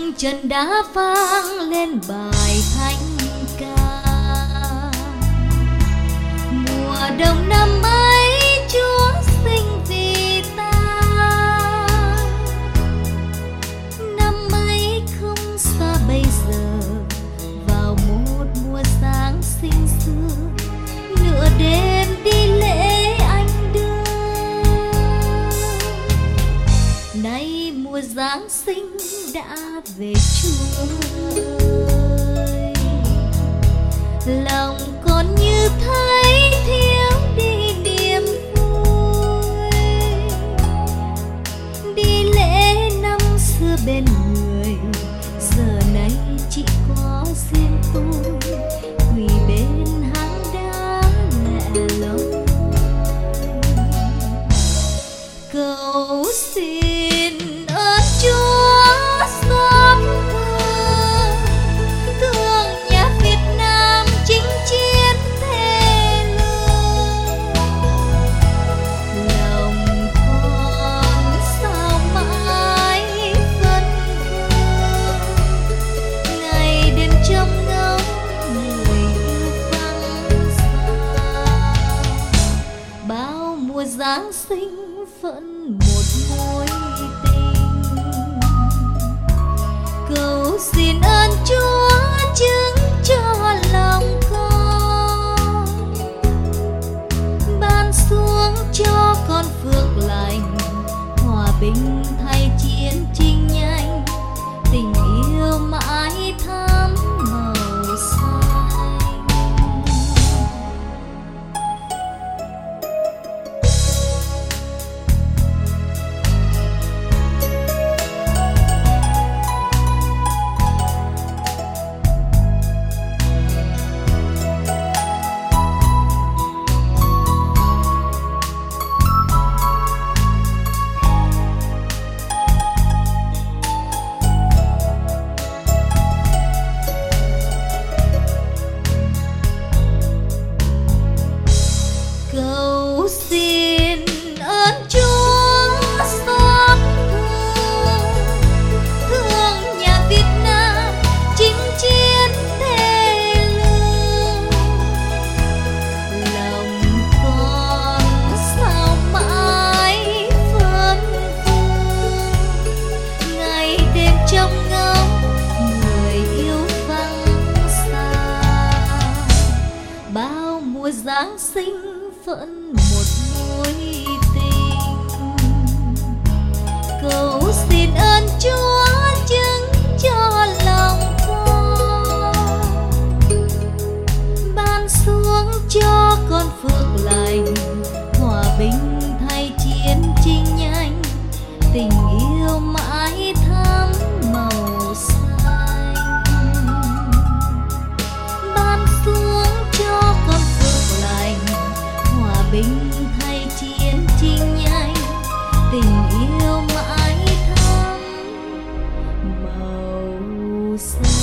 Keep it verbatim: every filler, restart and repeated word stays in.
chân đã vang lên bài thánh ca. Mùa đông năm ấy Chúa sinh vì ta, năm ấy không xa bây giờ, vào một mùa Giáng sinh xưa, nửa đêm đi lễ anh đưa. Nay mùa Giáng sinh đã về Chúa ơi, lòng con như thấy thiếu đi niềm vui. Đi lễ năm xưa bên người, giờ này chỉ có riêng tôi quỳ bên hang đá lẻ loi. Cầu xin ơn Chúa xót thương, thương nhà Việt Nam chinh chiến thê lương. Lòng con sao mãi phân vân, ngày đêm trông ngóng người yêu vắng xa. Bao mùa Giáng sinh vẫn một mối tình, cầu xin ơn Chúa chứng cho lòng con, ban xuống cho con phước lành, hòa bình thay chiến tranh nhanh, tình yêu mãi thắm màu xanh. Cầu xin ơn Chúa xót thương, thương nhà Việt Nam chinh chiến thê lương. Lòng con sao mãi phân vân, ngày đêm trông ngóng người yêu vắng xa. Bao mùa Giáng sinh vẫn một mối tình, cầu xin ơn Chúa chứng cho lòng con, ban xuống cho con phước lành, hòa bình thay chiến tranh nhanh, tình yêu mãi thắm màu xanh. Ban xuống cho con phước lành, hòa bình thay chiến tranh nhanh, tình yêu mãi thắm màu xanh.